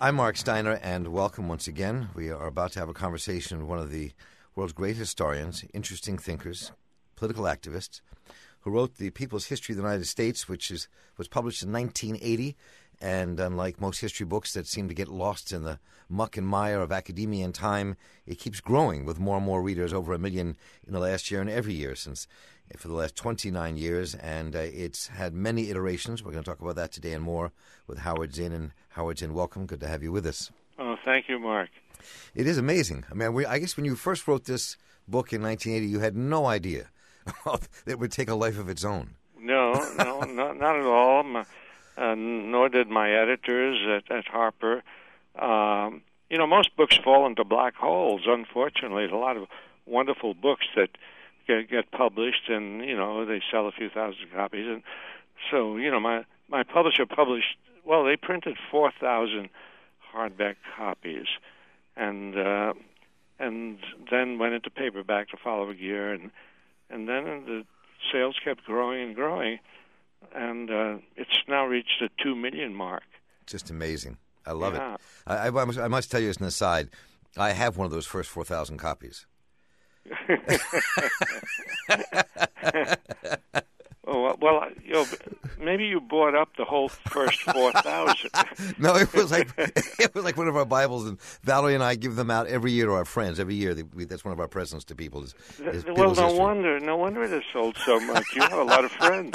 I'm Mark Steiner, and welcome once again. We are about to have a conversation with one of the world's great historians, interesting thinkers, political activists, who wrote The People's History of the United States, which was published in 1980. And unlike most history books that seem to get lost in the muck and mire of academia and time, it keeps growing with more and more readers, over 1 million in the last year and every year for the last 29 years. And it's had many iterations. We're going to talk about that today and more with Howard Zinn. And Howard Zinn, welcome. Good to have you with us. Oh, thank you, Mark. It is amazing. I mean, I guess when you first wrote this book in 1980, you had no idea that it would take a life of its own. No, not at all. Nor did my editors at Harper. Most books fall into black holes, unfortunately. There's a lot of wonderful books that get published, and, they sell a few thousand copies. And so, my publisher published, they printed 4,000 hardback copies, and then went into paperback the following year, and then the sales kept growing and growing. And it's now reached the 2 million mark. Just amazing. I love it. I must tell you as an aside, I have one of those first 4,000 copies. Maybe you bought up the whole first 4,000. No, it was like one of our Bibles, and Valerie and I give them out every year to our friends. Every year, that's one of our presents to people. No wonder it has sold so much. You have a lot of friends.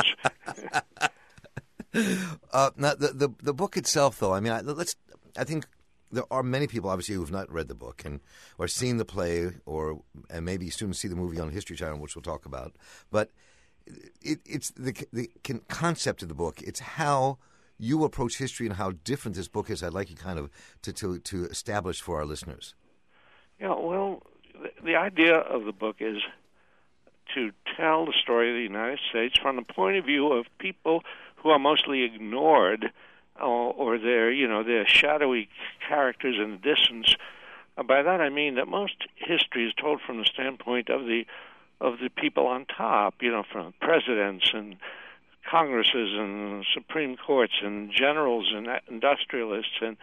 Now, the book itself, though, I mean, I think there are many people, obviously, who have not read the book or seen the play, and maybe students see the movie on History Channel, which we'll talk about. But it's the concept of the book. It's how you approach history and how different this book is. I'd like you kind of to establish for our listeners. Yeah, the idea of the book is to tell the story of the United States from the point of view of people who are mostly ignored, or they're shadowy characters in the distance. By that I mean that most history is told from the standpoint of the people on top, from presidents and congresses and Supreme Courts and generals and industrialists, and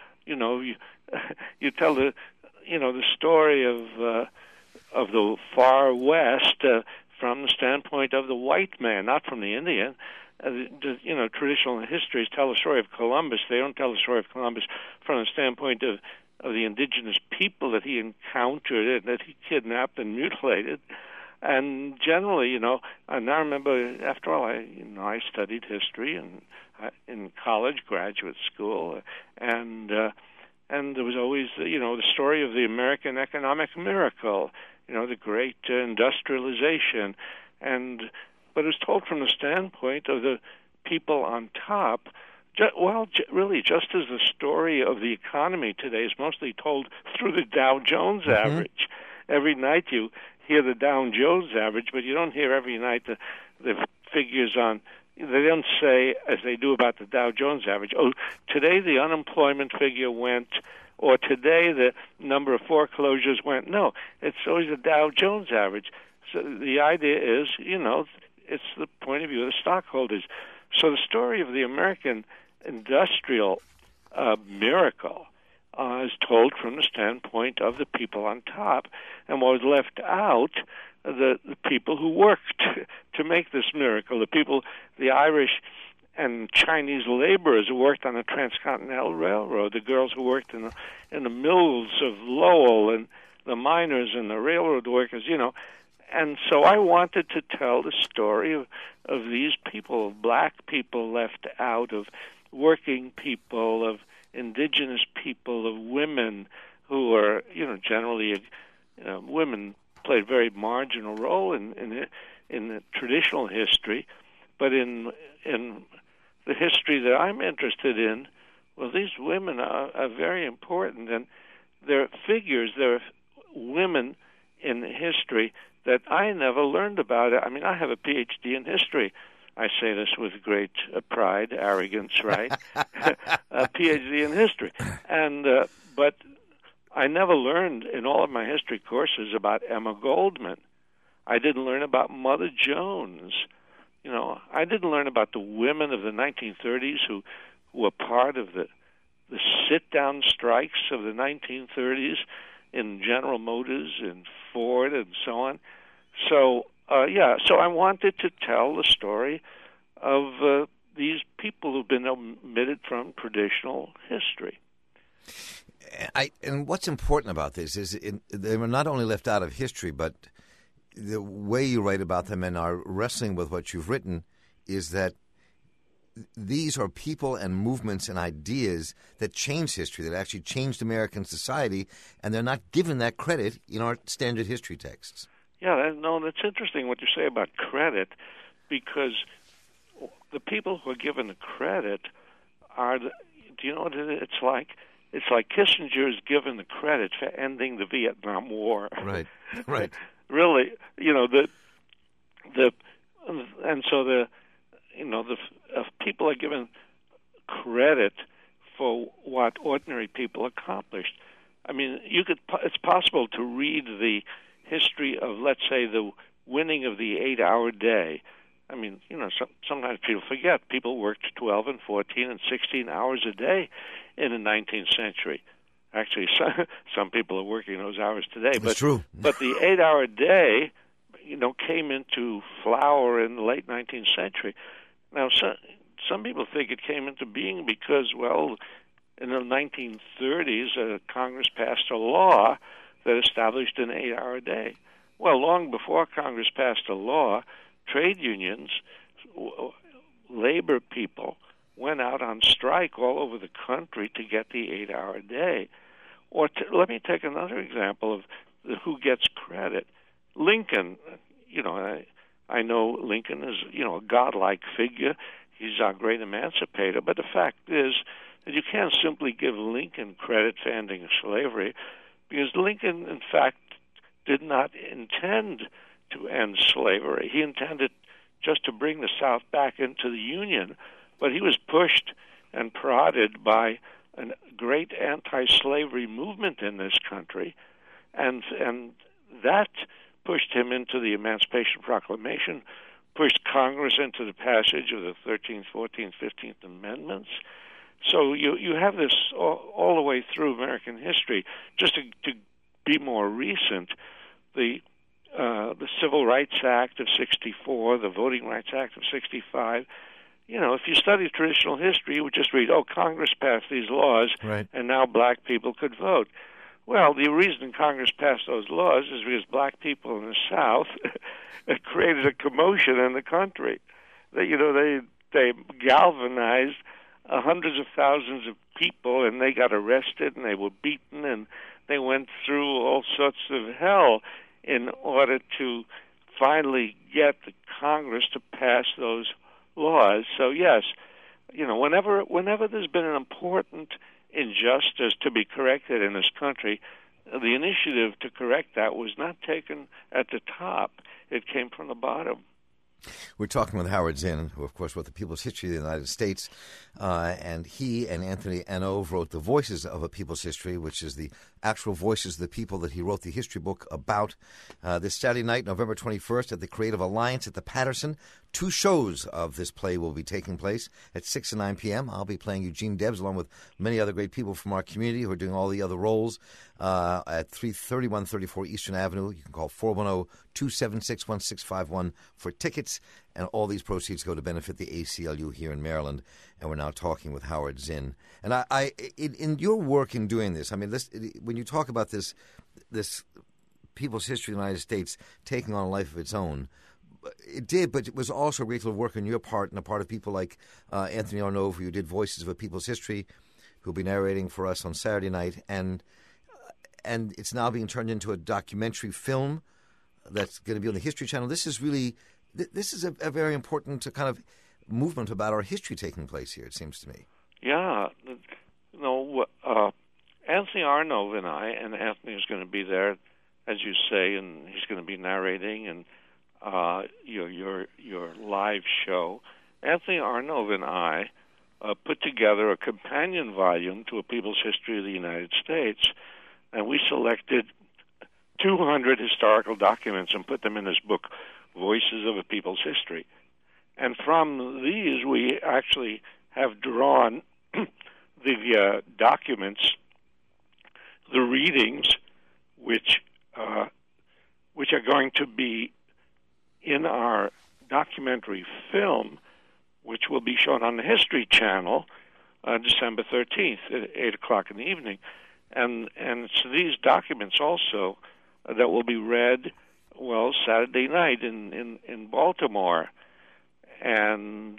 you tell the story of the far West from the standpoint of the white man, not from the Indian. Traditional histories tell the story of Columbus. They don't tell the story of Columbus from the standpoint of the indigenous people that he encountered and that he kidnapped and mutilated. And generally, and I remember, after all, I studied history in college, graduate school, and there was always, the story of the American economic miracle, the great industrialization, but it was told from the standpoint of the people on top. Really, just as the story of the economy today is mostly told through the Dow Jones average. Every night you hear the Dow Jones average, but you don't hear every night the figures on. They don't say, as they do about the Dow Jones average, today the unemployment figure went, or today the number of foreclosures went. No, it's always the Dow Jones average. So the idea is, it's the point of view of the stockholders. So the story of the American industrial miracle is told from the standpoint of the people on top, and what was left out, the people who worked to make this miracle, the Irish and Chinese laborers who worked on the Transcontinental Railroad, the girls who worked in the mills of Lowell, and the miners and the railroad workers, And so I wanted to tell the story of these people, of black people left out, of working people, of indigenous people, of women who are, generally, women played a very marginal role in the traditional history, but in the history that I'm interested in, these women are very important, and they're figures, they're women in history that I never learned about. I mean, I have a PhD in history. I say this with great pride, arrogance, right? A PhD in history. But I never learned in all of my history courses about Emma Goldman. I didn't learn about Mother Jones. I didn't learn about the women of the 1930s who were part of the the sit-down strikes of the 1930s in General Motors and Ford and so on. So, so I wanted to tell the story of these people who've been omitted from traditional history. And what's important about this is they were not only left out of history, but the way you write about them and are wrestling with what you've written is that these are people and movements and ideas that changed history, that actually changed American society, and they're not given that credit in our standard history texts. Yeah, that's interesting what you say about credit, because the people who are given the credit are do you know what it's like? It's like Kissinger is given the credit for ending the Vietnam War. Right. Really, people are given credit for what ordinary people accomplished. I mean, it's possible to read the history of, let's say, the winning of the 8-hour day. I mean, sometimes people forget people worked 12 and 14 and 16 hours a day in the 19th century. Actually, some people are working those hours today. That's true. But the 8-hour day, came into flower in the late 19th century. Now, some people think it came into being because, in the 1930s, Congress passed a law that established an 8-hour day. Well, long before Congress passed a law, trade unions, labor people, went out on strike all over the country to get the 8-hour day. Or let me take another example of who gets credit. Lincoln, I know Lincoln is, a godlike figure. He's our great emancipator. But the fact is that you can't simply give Lincoln credit for ending slavery, because Lincoln, in fact, did not intend to end slavery. He intended just to bring the South back into the Union, but he was pushed and prodded by a great anti-slavery movement in this country, and that pushed him into the Emancipation Proclamation, pushed Congress into the passage of the 13th, 14th, 15th Amendments. So you have this all the way through American history. Just to be more recent, the Civil Rights Act of 64, the Voting Rights Act of 65. If you study traditional history, you would just read, Congress passed these laws, right, and now black people could vote. Well, the reason Congress passed those laws is because black people in the South created a commotion in the country. They galvanized hundreds of thousands of people, and they got arrested, and they were beaten, and they went through all sorts of hell in order to finally get the Congress to pass those laws. So yes, whenever there's been an important injustice to be corrected in this country, the initiative to correct that was not taken at the top. It came from the bottom. We're talking with Howard Zinn, who, of course, wrote The People's History of the United States, and he and Anthony Anove wrote The Voices of a People's History, which is the actual voices of the people that he wrote the history book about. This Saturday night, November 21st, at the Creative Alliance at the Patterson, 2 shows of this play will be taking place at 6 and 9 p.m. I'll be playing Eugene Debs, along with many other great people from our community who are doing all the other roles at 3134 Eastern Avenue. You can call 410-276-1651 for tickets, and all these proceeds go to benefit the ACLU here in Maryland. And we're now talking with Howard Zinn. And I in your work in doing this, I mean, when you talk about this people's history of the United States taking on a life of its own, it did, but it was also great to work on your part and a part of people like Anthony Arnove, who did Voices of a People's History, who'll be narrating for us on Saturday night. And it's now being turned into a documentary film that's going to be on the History Channel. This is a very important kind of movement about our history taking place here, it seems to me. Yeah. Anthony Arnove and Anthony is going to be there, as you say, and he's going to be narrating and your live show. Anthony Arnove and I put together a companion volume to A People's History of the United States, and we selected 200 historical documents and put them in this book, Voices of a People's History. And from these, we actually have drawn documents, the readings, which are going to be in our documentary film, which will be shown on the History Channel December 13th at 8 o'clock in the evening. And it's these documents also that will be read, Saturday night in Baltimore. And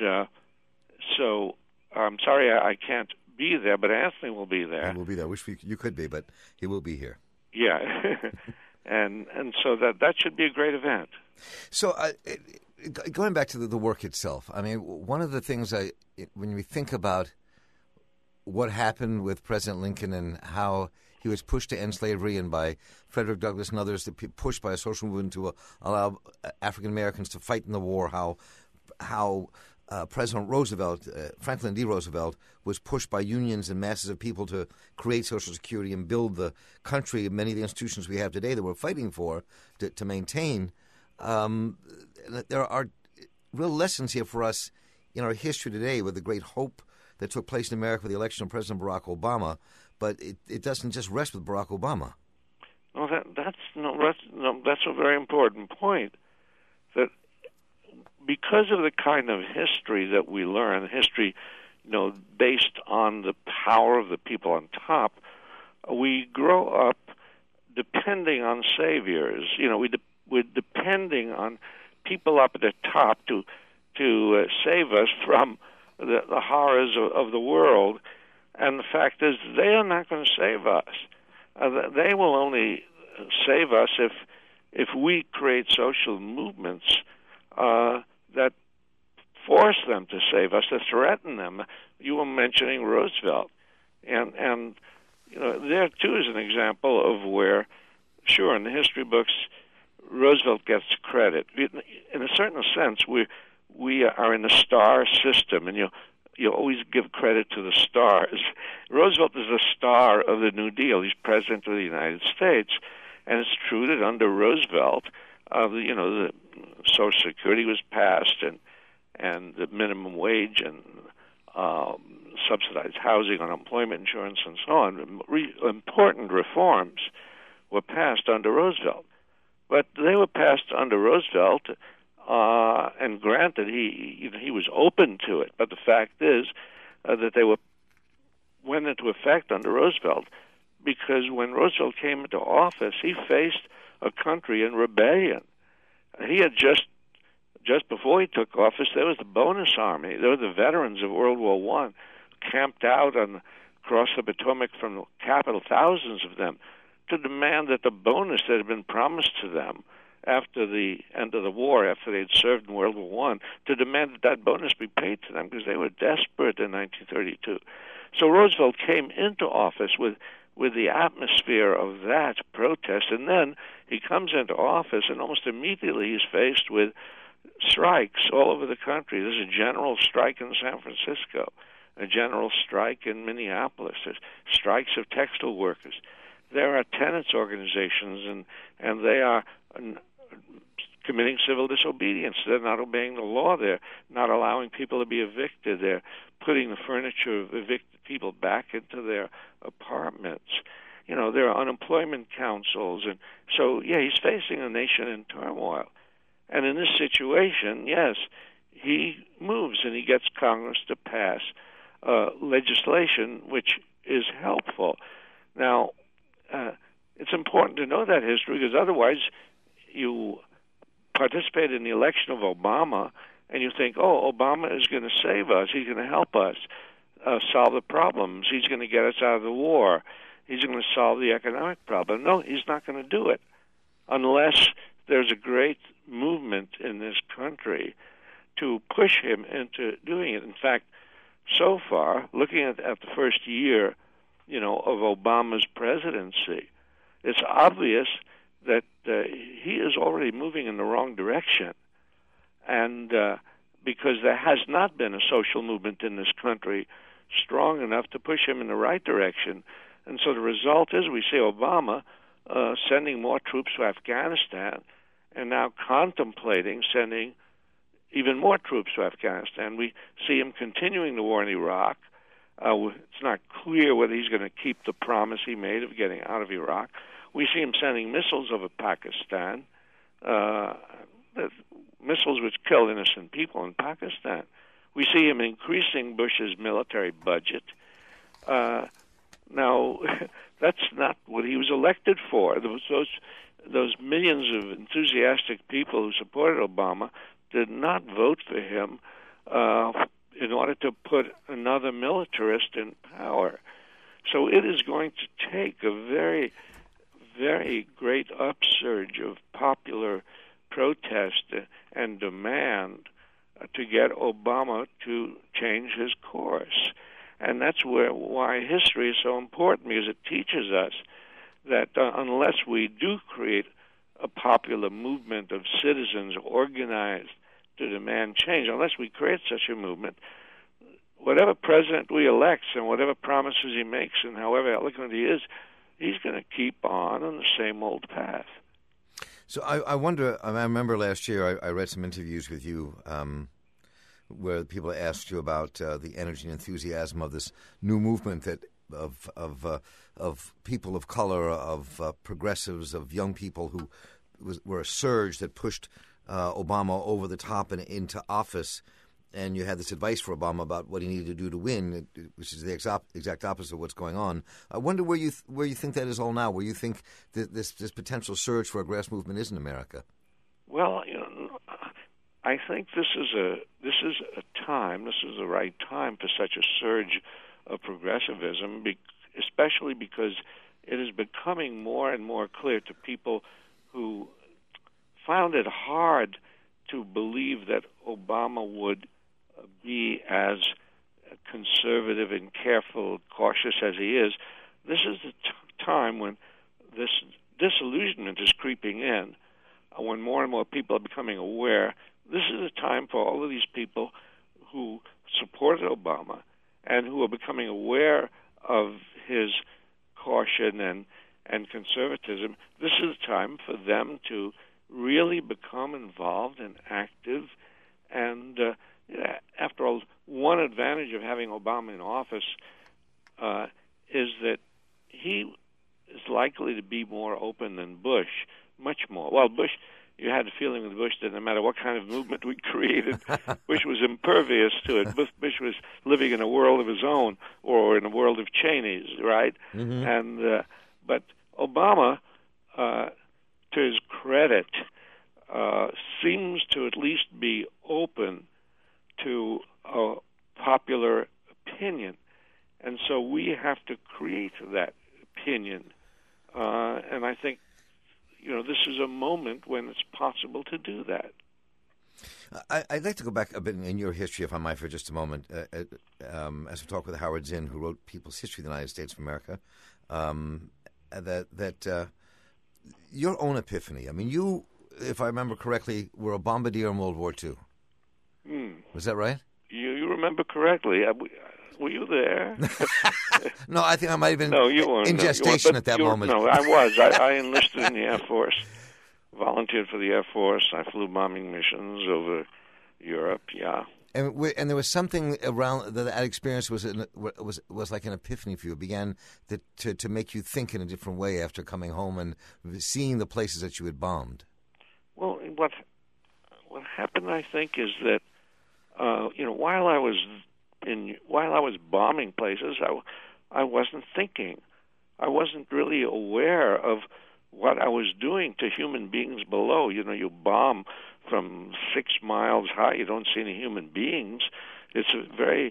so I'm sorry I can't be there, but Anthony will be there. He will be there. I wish you could be, but he will be here. Yeah. and so that should be a great event. So going back to the work itself, I mean, one of the things when we think about what happened with President Lincoln and how he was pushed to end slavery, and by Frederick Douglass and others, pushed by a social movement to allow African Americans to fight in the war, how President Roosevelt, Franklin D. Roosevelt, was pushed by unions and masses of people to create Social Security and build the country, many of the institutions we have today that we're fighting for to maintain. There are real lessons here for us in our history today with the great hope that took place in America with the election of President Barack Obama, but it doesn't just rest with Barack Obama. Well, that's a very important point. That because of the kind of history that we learn, history, based on the power of the people on top, we grow up depending on saviors. We're depending on people up at the top to save us from the horrors of the world. And the fact is, they are not going to save us. They will only save us if we create social movements that force them to save us, to threaten them. You were mentioning Roosevelt, and there too is an example of where, sure, in the history books, Roosevelt gets credit. In a certain sense, we are in the star system, and you always give credit to the stars. Roosevelt is the star of the New Deal. He's president of the United States, and it's true that under Roosevelt, the Social Security was passed, and the minimum wage and subsidized housing, unemployment insurance, and so on. Important reforms were passed under Roosevelt. But they were passed under Roosevelt, and granted, he was open to it. But the fact is that they went into effect under Roosevelt because when Roosevelt came into office, he faced a country in rebellion. He had just before he took office, there was the Bonus Army. There were the veterans of World War I camped out across the Potomac from the capital, thousands of them, to demand that the bonus that had been promised to them after the end of the war, after they had served in World War I, to demand that bonus be paid to them because they were desperate in 1932. So Roosevelt came into office with the atmosphere of that protest, and then he comes into office, and almost immediately he's faced with strikes all over the country. There's a general strike in San Francisco, a general strike in Minneapolis, there's strikes of textile workers. There are tenants organizations, and they are committing civil disobedience. They're not obeying the law. They're not allowing people to be evicted. They're putting the furniture of evicted people back into their apartments. There are unemployment councils. And so, he's facing a nation in turmoil. And in this situation, yes, he moves and he gets Congress to pass legislation which is helpful. Now, it's important to know that history because otherwise you participate in the election of Obama and you think, Obama is going to save us. He's going to help us solve the problems. He's going to get us out of the war. He's going to solve the economic problem. No, he's not going to do it unless there's a great movement in this country to push him into doing it. In fact, so far, looking at the first year, of Obama's presidency, it's obvious that he is already moving in the wrong direction. And because there has not been a social movement in this country strong enough to push him in the right direction. And so the result is we see Obama sending more troops to Afghanistan and now contemplating sending even more troops to Afghanistan. We see him continuing the war in Iraq. It's not clear whether he's going to keep the promise he made of getting out of Iraq. We see him sending missiles over Pakistan, missiles which kill innocent people in Pakistan. We see him increasing Bush's military budget. Now, that's not what he was elected for. Those millions of enthusiastic people who supported Obama did not vote for him in order to put another militarist in power. So it is going to take a very, very great upsurge of popular protest and demand to get Obama to change his course. And that's why history is so important, because it teaches us that unless we do create a popular movement of citizens organized to demand change, unless we create such a movement, whatever president we elect and whatever promises he makes and however eloquent he is, he's going to keep on the same old path. So I wonder, I remember last year I read some interviews with you where people asked you about the energy and enthusiasm of this new movement that of people of color, of progressives, of young people who were a surge that pushed Obama over the top and into office. And you had this advice for Obama about what he needed to do to win, which is the exact opposite of what's going on. I wonder where you think that is all now, where you think that this potential surge for a grass movement is in America. Well, I think this is the right time for such a surge of progressivism, especially because it is becoming more and more clear to people who found it hard to believe that Obama would be as conservative and careful, cautious as he is. This is the time when this disillusionment is creeping in, when more and more people are becoming aware. This is a time for all of these people who supported Obama and who are becoming aware of his caution and conservatism. This is a time for them to really become involved and active. And after all, one advantage of having Obama in office is that he is likely to be more open than Bush, much more. Well, Bush, you had the feeling with Bush that no matter what kind of movement we created, Bush was impervious to it. Bush was living in a world of his own, or in a world of Cheney's, right? Mm-hmm. And but Obama, to his credit, seems to at least be open to a popular opinion, and so we have to create that opinion. And I think, this is a moment when it's possible to do that. I'd like to go back a bit in your history, if I might, for just a moment, as we talk with Howard Zinn, who wrote People's History of the United States of America, that your own epiphany. I mean, you, if I remember correctly, were a bombardier in World War II. Was that right? You remember correctly. Were you there? No, I think I might have been in gestation at that moment. No, I was. I enlisted in the Air Force, volunteered for the Air Force. I flew bombing missions over Europe, yeah. And there was something around that experience was like an epiphany for you. It began to make you think in a different way after coming home and seeing the places that you had bombed. Well, what happened, I think, is that while I was bombing places, I wasn't thinking. I wasn't really aware of what I was doing to human beings below. You bomb from 6 miles high, you don't see any human beings. It's a very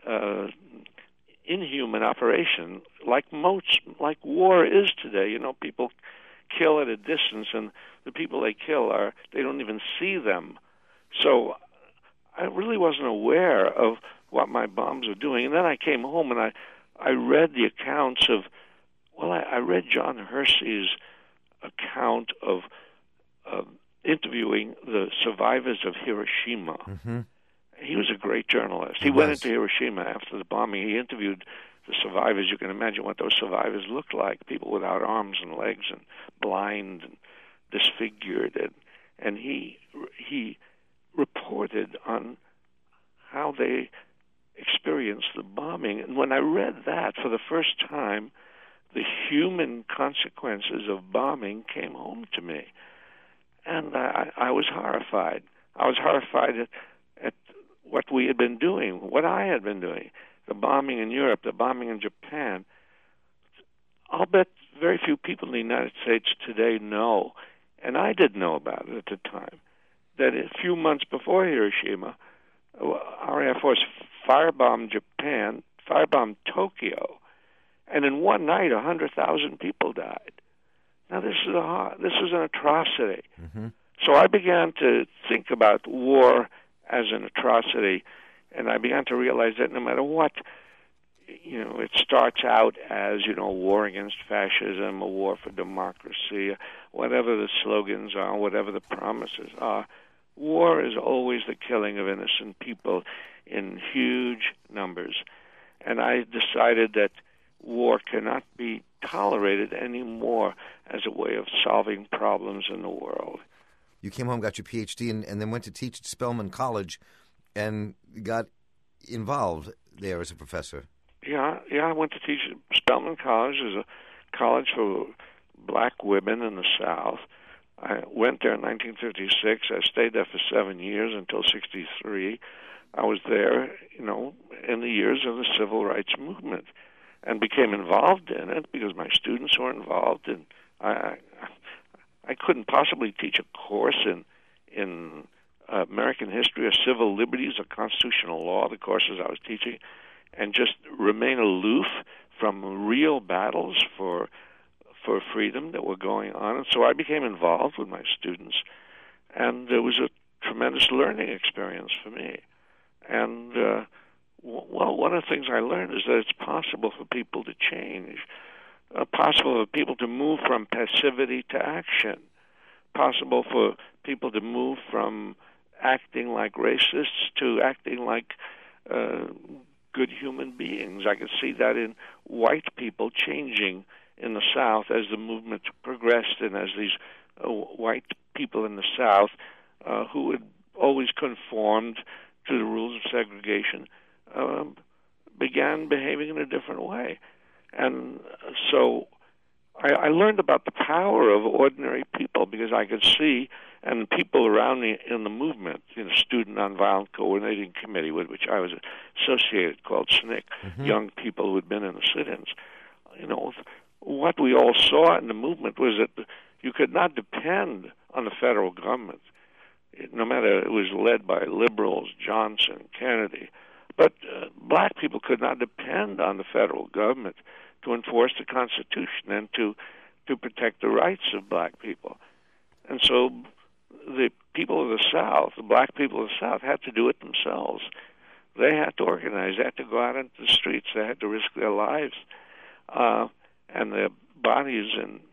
inhuman operation, like war is today. People kill at a distance, and the people they kill they don't even see them. So I really wasn't aware of what my bombs were doing. And then I came home and I read the accounts of, I read John Hersey's account of interviewing the survivors of Hiroshima. Mm-hmm. He was a great journalist. He went into Hiroshima after the bombing. He interviewed the survivors. You can imagine what those survivors looked like, people without arms and legs and blind and disfigured. And he reported on how they experienced the bombing. And when I read that for the first time, the human consequences of bombing came home to me. And I was horrified. I was horrified at what we had been doing, what I had been doing, the bombing in Europe, the bombing in Japan. I'll bet very few people in the United States today know, and I didn't know about it at the time, that a few months before Hiroshima, our Air Force firebombed Japan, firebombed Tokyo, and in one night, 100,000 people died. Now, this is an atrocity. Mm-hmm. So I began to think about war as an atrocity, and I began to realize that no matter what, it starts out as, a war against fascism, a war for democracy, whatever the slogans are, whatever the promises are. War is always the killing of innocent people in huge numbers. And I decided that war cannot be tolerated anymore as a way of solving problems in the world. You came home, got your PhD, and then went to teach at Spelman College and got involved there as a professor. Yeah, I went to teach at Spelman College. It was a college for black women in the South. I went there in 1956. I stayed there for 7 years until 1963. I was there, in the years of the Civil Rights Movement, and became involved in it because my students were involved. And I couldn't possibly teach a course in American history or civil liberties or constitutional law, the courses I was teaching, and just remain aloof from real battles for freedom that were going on. And so I became involved with my students, and it was a tremendous learning experience for me. And one of the things I learned is that it's possible for people to change, possible for people to move from passivity to action, possible for people to move from acting like racists to acting like good human beings. I could see that in white people changing in the South as the movement progressed, and as these white people in the South who had always conformed to the rules of segregation began behaving in a different way. And so I learned about the power of ordinary people because I could see, and people around me in the movement, Student Nonviolent Coordinating Committee, with which I was associated, called SNCC, young people who had been in the sit-ins. What we all saw in the movement was that you could not depend on the federal government, no matter it was led by liberals, Johnson, Kennedy. But black people could not depend on the federal government to enforce the Constitution and to protect the rights of black people. And so the people of the South, the black people of the South, had to do it themselves. They had to organize. They had to go out into the streets. They had to risk their lives and their bodies,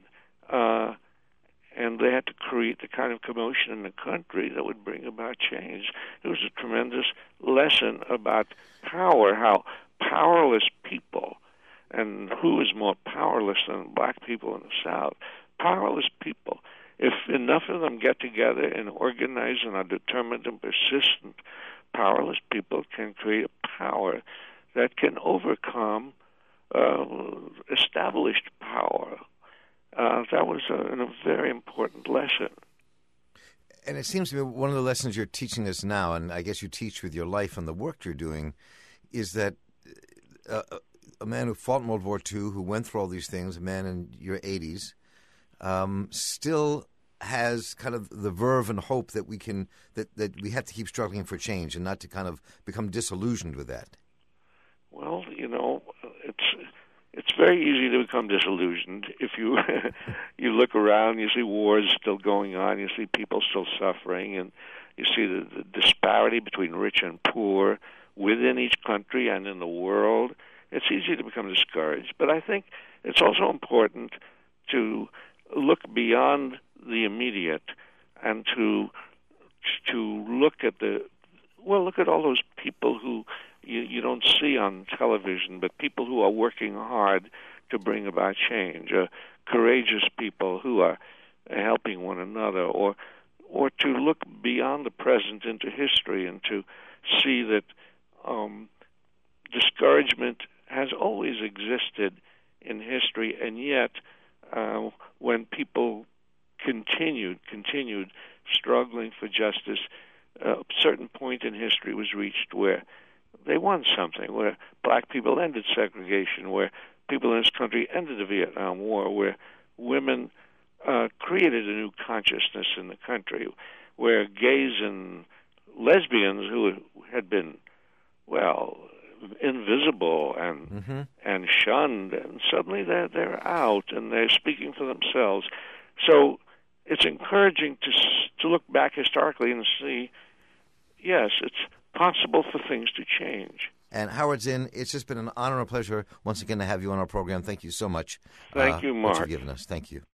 and they had to create the kind of commotion in the country that would bring about change. It was a tremendous lesson about power, how powerless people, and who is more powerless than black people in the South? Powerless people. If enough of them get together and organize and are determined and persistent, powerless people can create a power that can overcome established power. That was a very important lesson. And it seems to me one of the lessons you're teaching us now, and I guess you teach with your life and the work you're doing, is that a man who fought in World War II, who went through all these things, a man in your 80s, still has kind of the verve and hope that we can that we have to keep struggling for change and not to kind of become disillusioned with that. Well, it's very easy to become disillusioned if you you look around, you see wars still going on, you see people still suffering, and you see the disparity between rich and poor within each country and in the world. It's easy to become discouraged, but I think it's also important to look beyond the immediate and to look at all those people who you don't see on television, but people who are working hard to bring about change, courageous people who are helping one another, or to look beyond the present into history and to see that discouragement has always existed in history, and yet when people continued struggling for justice, a certain point in history was reached where they won something, where black people ended segregation, where people in this country ended the Vietnam War, where women created a new consciousness in the country, where gays and lesbians who had been, well, invisible and shunned, and suddenly they're out and they're speaking for themselves. So it's encouraging to look back historically and see, yes, it's possible for things to change. And Howard Zinn, it's just been an honor and a pleasure once again to have you on our program. Thank you so much. Thank you, Mark. What you've given us. Thank you.